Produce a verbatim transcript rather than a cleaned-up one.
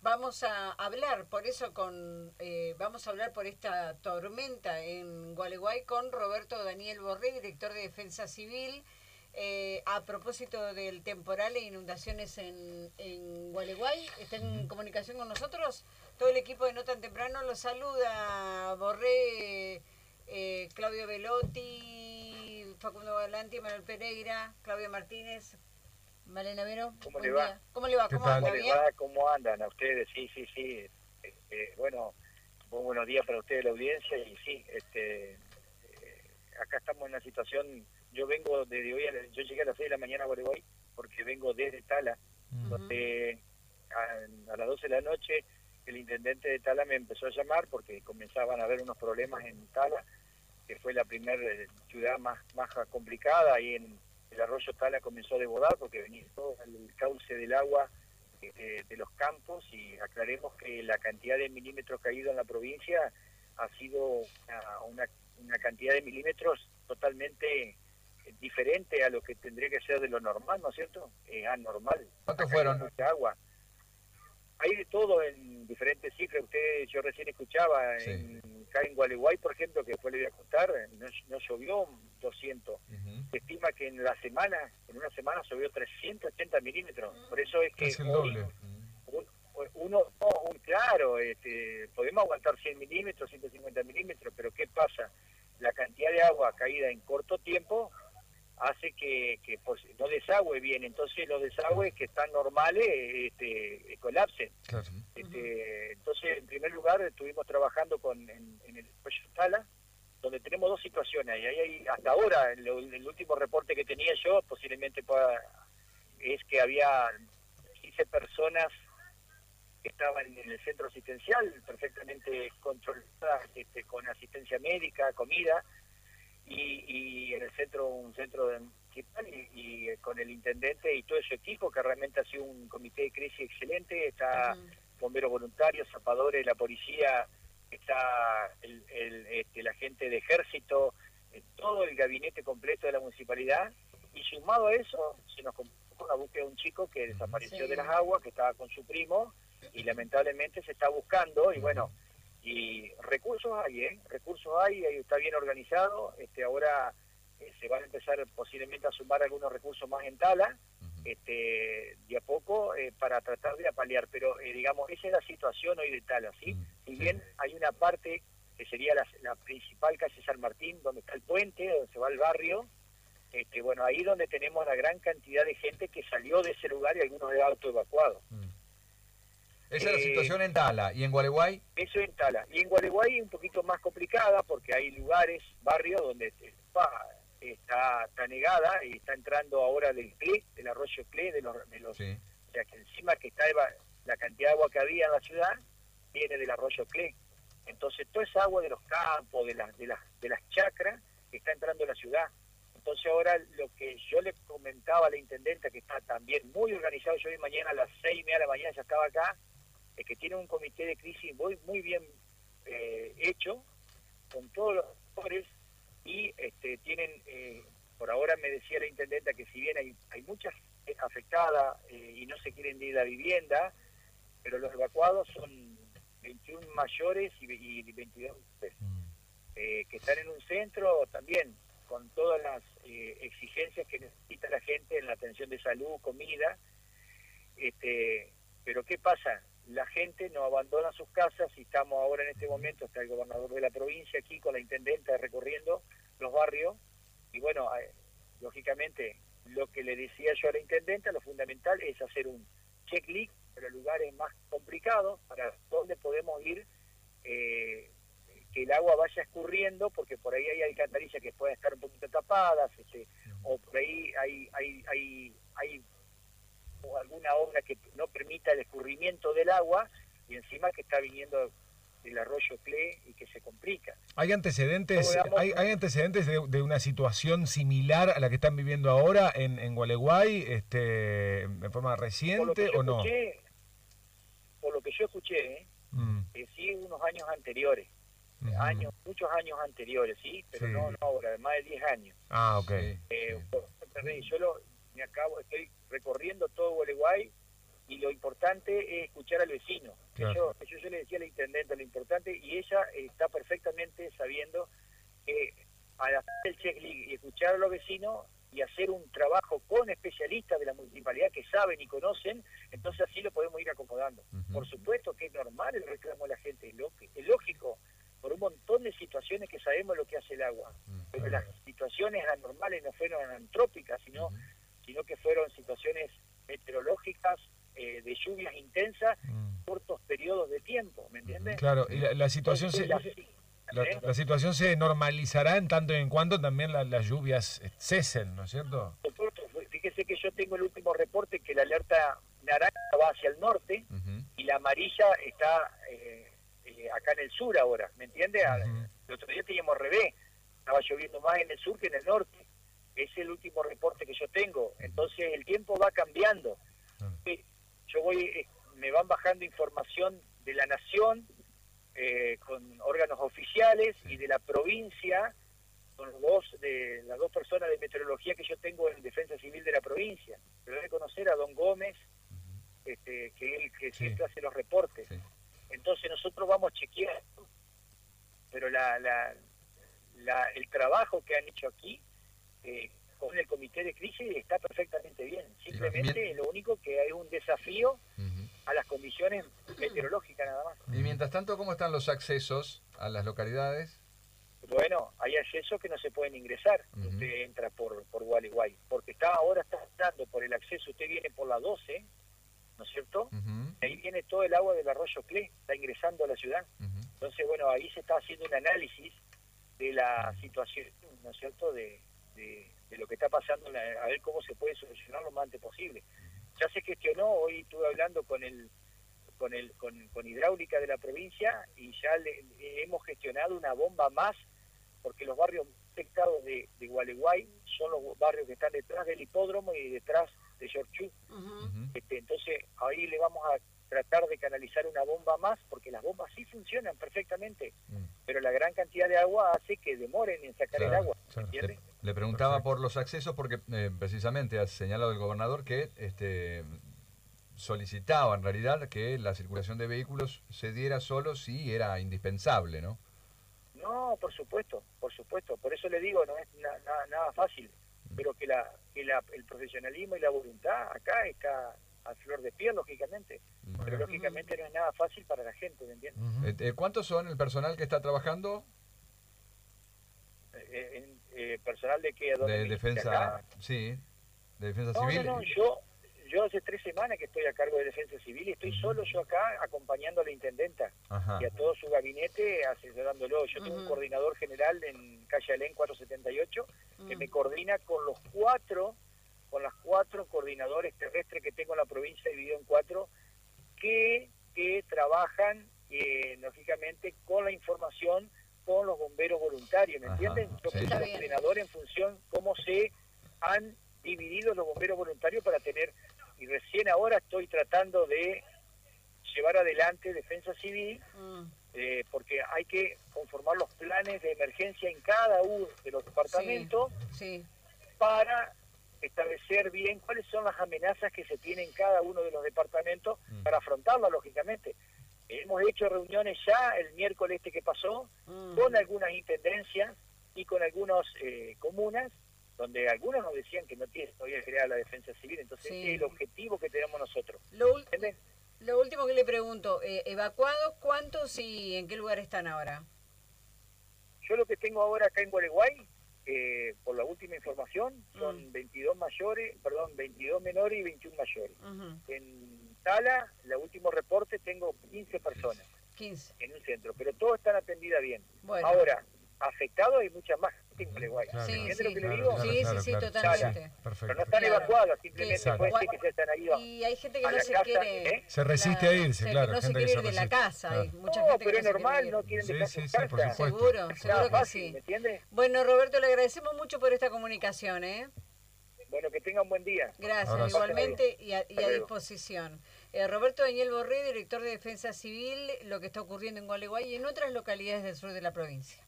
vamos a hablar, por eso con eh, vamos a hablar por esta tormenta en Gualeguay con Roberto Daniel Borré, director de Defensa Civil, eh, a propósito del temporal e inundaciones en, en Gualeguay. ¿Está en comunicación con nosotros? Todo el equipo de No Tan Temprano los saluda. Borré, eh, Claudio Velotti, Facundo Galanti, Manuel Pereira, Claudia Martínez, Malena Vero. ¿Cómo Buen le va? día. ¿Cómo le va? ¿Qué ¿Cómo tal? anda? ¿Cómo les ¿Bien? va? ¿Cómo andan a ustedes? Sí, sí, sí. Este, bueno, muy buenos días para ustedes, la audiencia. Y sí, este, eh, acá estamos en una situación. Yo vengo desde hoy, a la- yo llegué a las seis de la mañana a Gualeguay porque vengo desde Tala, Mm. donde a, a las doce de la noche el intendente de Tala me empezó a llamar porque comenzaban a haber unos problemas en Tala, que fue la primera ciudad más, más complicada. Ahí en el arroyo Tala comenzó a desbordar porque venía todo el cauce del agua eh, de los campos, y aclaremos que la cantidad de milímetros caídos en la provincia ha sido una, una, una cantidad de milímetros totalmente eh, diferente a lo que tendría que ser de lo normal, ¿no es cierto? Eh, anormal. ¿Cuántos Ha caído fueron? mucha agua. Hay de todo en diferentes cifras. Usted, yo recién escuchaba, Sí. en, acá en Gualeguay, por ejemplo, que fue le voy a contar, no, no llovió doscientos. Ujú. Se estima que en la semana, en una semana llovió trescientos ochenta milímetros. Por eso es que Casi el hoy doble. un- uno, no, un, claro, este, podemos aguantar cien milímetros, ciento cincuenta milímetros, pero ¿qué pasa? La cantidad de agua caída en corto tiempo hace que, que pues, no desagüe bien, entonces los desagües que están normales este, colapsen. Claro. Este, entonces, en primer lugar, estuvimos trabajando con en, en el Arroyo Tala, donde tenemos dos situaciones. Y ahí hay, hasta ahora, el, el último reporte que tenía yo, posiblemente pueda, es que había quince personas que estaban en el centro asistencial, perfectamente controladas, este, con asistencia médica, comida, y, y en el centro, un centro de municipal, y, y eh, con el intendente y todo su equipo, que realmente ha sido un comité de crisis excelente. Está Ujú. bomberos voluntarios, zapadores, la policía, está el, el, este, la gente de ejército, eh, todo el gabinete completo de la municipalidad, y sumado a eso, se nos convocó la búsqueda de un chico que desapareció Sí. de las aguas, que estaba con su primo, y lamentablemente se está buscando, y bueno, y recursos hay, ¿eh? Recursos hay, ahí está bien organizado. Este, ahora eh, se van a empezar posiblemente a sumar algunos recursos más en Tala, este, de a poco, eh, para tratar de apalear, pero eh, digamos, esa es la situación hoy de Tala, ¿sí? Mm, Si sí. bien hay una parte que sería la, la principal calle San Martín, donde está el puente, donde se va al barrio, este, bueno, ahí donde tenemos la gran cantidad de gente que salió de ese lugar y algunos de auto evacuados. Mm. Esa es la Eh, situación en Tala. ¿Y en Gualeguay? Eso en Tala. Y en Gualeguay un poquito más complicada porque hay lugares, barrios donde está, está, está negada y está entrando ahora del Cle, del arroyo Cle, de los, de los Sí. o sea que encima que está eva- la cantidad de agua que había en la ciudad viene del arroyo Cle. Entonces toda esa agua de los campos, de las, de las, de las chacras, está entrando en la ciudad. Entonces ahora lo que yo le comentaba a la intendenta, que está también muy organizado, yo hoy mañana a las seis y media de la mañana ya estaba acá, es que tiene un comité de crisis muy muy bien eh, hecho, con todos los actores, y este, tienen, eh, por ahora me decía la intendenta que si bien hay, hay muchas afectadas eh, y no se quieren ir a la vivienda, pero los evacuados son veintiún mayores y, y veintidós mujeres, Mm. eh, que están en un centro también con todas las eh, exigencias que necesita la gente en la atención de salud, comida. Este, pero ¿qué pasa? La gente no abandona sus casas, y estamos ahora en este momento, está el gobernador de la provincia aquí con la intendenta recorriendo los barrios, y bueno, eh, lógicamente lo que le decía yo a la intendenta, lo fundamental es hacer un checklist de los lugares más complicados para dónde podemos ir, eh, que el agua vaya escurriendo, porque por ahí hay alcantarillas que pueden estar un poquito tapadas, este, o por ahí hay, hay, hay, hay o alguna obra que no permita el escurrimiento del agua, y encima que está viniendo del arroyo Cle y que se complica. ¿Hay antecedentes, Todo, digamos, hay, hay antecedentes de, de una situación similar a la que están viviendo ahora en, en Gualeguay, este, en forma por lo que reciente yo o no? escuché, por lo que yo escuché, ¿eh? Mm. Eh, sí, unos años anteriores, Ujú. años, muchos años anteriores, sí, pero Sí. no, no ahora, de más de diez años. Ah, ok. Eh, por- yo lo, me acabo, estoy recorriendo todo Gualeguay, y lo importante es escuchar al vecino. Claro. Eso, eso yo le decía a la intendente, lo importante, y ella está perfectamente sabiendo que al hacer el checklist y escuchar a los vecinos y hacer un trabajo con especialistas de la municipalidad que saben y conocen, entonces así lo podemos ir acomodando. Uh-huh. Por supuesto que es normal el reclamo de la gente, es lógico, por un montón de situaciones que sabemos lo que hace el agua, uh-huh. pero las situaciones anormales no fueron antrópicas, sino, uh-huh. sino que fueron situaciones meteorológicas, eh, de lluvias intensas, uh-huh. cortos periodos de tiempo, ¿me entiendes? Claro, y la, la situación se... La... La, la situación se normalizará en tanto y en cuanto también la, las lluvias cesen, ¿no es cierto? Fíjese que yo tengo el último reporte que la alerta naranja va hacia el norte uh-huh. y la amarilla está eh, eh, acá en el sur ahora, ¿me entiende? Uh-huh. El otro día teníamos al revés, estaba lloviendo más en el sur que en el norte. Es el último reporte que yo tengo. Entonces el tiempo va cambiando. Uh-huh. Yo voy, eh, me van bajando información de la nación, Eh, con órganos oficiales y de la provincia, con los dos, de las dos personas de meteorología que yo tengo en Defensa Civil de la provincia. Pero debe conocer a don Gómez, uh-huh. este, que él que sí. siempre hace los reportes. Sí. Entonces nosotros vamos chequeando, pero la, la, la, el trabajo que han hecho aquí eh, con el comité de crisis está perfectamente bien. Simplemente bien. Lo único que hay un desafío uh-huh. a las condiciones meteorológicas nada más. Y mientras tanto, ¿cómo están los accesos a las localidades? Bueno, hay accesos que no se pueden ingresar. Uh-huh. Usted entra por por Gualeguay, porque está ahora está entrando por el acceso, usted viene por la doce, ¿no es cierto? Uh-huh. Ahí viene todo el agua del arroyo Clé, está ingresando a la ciudad. Uh-huh. Entonces, bueno, ahí se está haciendo un análisis de la uh-huh. situación, ¿no es cierto?, de, de, de lo que está pasando, a ver cómo se puede solucionar lo más antes posible. Ya se gestionó, hoy estuve hablando con el con el con, con hidráulica de la provincia y ya le, le hemos gestionado una bomba más, porque los barrios afectados de, de Gualeguay son los barrios que están detrás del hipódromo y detrás de Yorchú. Uh-huh. Este, entonces ahí le vamos a tratar de canalizar una bomba más, porque las bombas sí funcionan perfectamente, uh-huh. pero la gran cantidad de agua hace que demoren en sacar claro, el agua, claro. Le, le preguntaba Perfecto. por los accesos porque eh, precisamente ha señalado el gobernador que este solicitaba en realidad que la circulación de vehículos se diera solo si era indispensable, ¿no? No, por supuesto, por supuesto. Por eso le digo, no es na, na, nada fácil, pero que, la, que la, el profesionalismo y la voluntad acá está a flor de piel, lógicamente. Bueno. Pero lógicamente no es nada fácil para la gente, ¿me entiendes? Uh-huh. eh, ¿Cuántos son el personal que está trabajando? Eh, eh, ¿Personal de qué? De defensa, sí, de defensa no, civil. No, no, yo... Yo hace tres semanas que estoy a cargo de Defensa Civil y estoy uh-huh. solo yo acá acompañando a la intendenta Ajá. y a todo su gabinete asesorándolo. Yo uh-huh. tengo un coordinador general en calle Alén cuatrocientos setenta y ocho uh-huh. que me coordina con los cuatro, con las cuatro coordinadores terrestres que tengo en la provincia, dividido en cuatro, que, que trabajan eh, lógicamente con la información con los bomberos voluntarios, ¿me Ajá. entienden? Yo soy sí. coordinador en función cómo se han dividido los bomberos voluntarios para tener, y recién ahora estoy tratando de llevar adelante Defensa Civil, mm. eh, porque hay que conformar los planes de emergencia en cada uno de los departamentos sí, sí. para establecer bien cuáles son las amenazas que se tienen en cada uno de los departamentos mm. para afrontarlas, lógicamente. Hemos hecho reuniones ya el miércoles este que pasó mm. con algunas intendencias y con algunas eh, comunas, donde algunos nos decían que no tiene todavía creada la Defensa Civil, entonces sí. es el objetivo que tenemos nosotros. Lo, lo último que le pregunto, eh, ¿evacuados cuántos y en qué lugar están ahora? Yo lo que tengo ahora acá en Gualeguay, eh, por la última información, son mm. veintidós mayores, perdón, veintidós menores y veintiuno mayores. Uh-huh. En Tala, el último reporte, tengo quince personas quince en un centro, pero todos están atendidas bien. Bueno. Ahora, afectados hay muchas más en Gualeguay. Claro, ¿Entiendes sí, lo que claro, le digo? Claro, sí, claro, sí, sí, claro, totalmente. Sí, pero no están claro. evacuados, simplemente que, puede ser que se están ahí. Y hay gente que no se casa, quiere... ¿eh? Se resiste la, a irse, o sea, claro. Que no se gente quiere que ir de la casa. Claro. Hay mucha no, gente pero que es no normal, no quieren dejar sí, su sí, casa. por supuesto. Seguro, seguro que fácil, sí. ¿me entiendes? Bueno, Roberto, le agradecemos mucho por esta comunicación, ¿eh? Bueno, que tengan un buen día. Gracias, Abrazo. igualmente y a, y a disposición. Eh, Roberto Daniel Borré, director de Defensa Civil, lo que está ocurriendo en Gualeguay y en otras localidades del sur de la provincia.